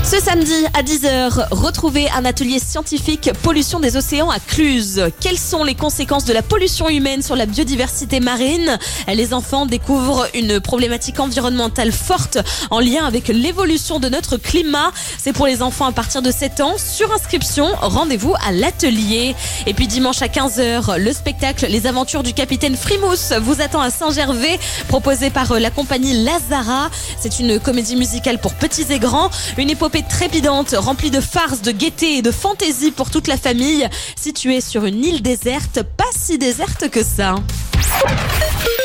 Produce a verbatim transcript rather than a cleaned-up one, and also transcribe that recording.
Ce samedi à dix heures, retrouvez un atelier scientifique pollution des océans à Cluses. Quelles sont les conséquences de la pollution humaine sur la biodiversité marine ? Les enfants découvrent une problématique environnementale forte en lien avec l'évolution de notre climat. C'est pour les enfants à partir de sept ans. Sur inscription, rendez-vous à l'atelier. Et puis dimanche à quinze heures, le spectacle Les Aventures du Capitaine Frimousse vous attend à Saint-Gervais, proposé par la compagnie Lazara. C'est une comédie musicale pour petits et grands, une épopée trépidante, remplie de farces, de gaieté et de fantaisie pour toute la famille, située sur une île déserte, pas si déserte que ça.